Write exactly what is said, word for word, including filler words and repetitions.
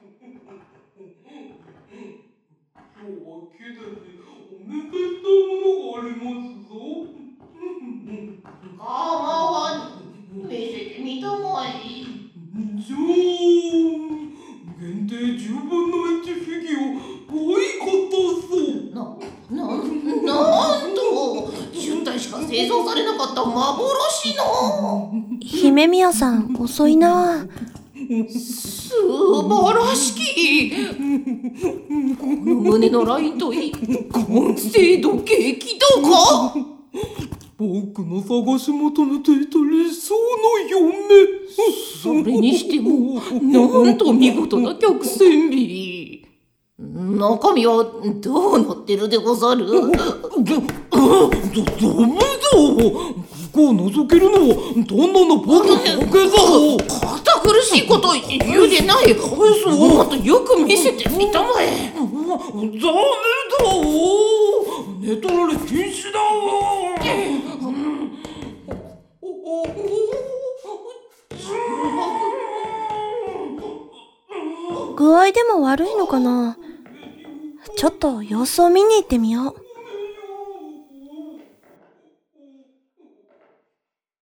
今日は木でおめでたものがありますぞ。 かまわぬ。見せてみたまえ。 じゃーん。限定じゅうぶんのいちフィギュアボイコットっす。 な、な、なんとじゅっ体しか製造されなかった幻の。 姫宮さん遅いな。 素晴らしき。この胸のラインといい、完成度劇だか。 僕の探し求めていた理想の嫁。 それにしてもなんと見事な曲線美。中身はどうなってるでござる？ だ、だ、ダメだ。ここを覗けるのは単なる僕だけだ。 堅苦しいこと言うでない。もっとよく見せてみたまえ。 ダメだ。寝取られ禁止だ。 具合でも悪いのかな。ちょっと様子を見に行ってみよう。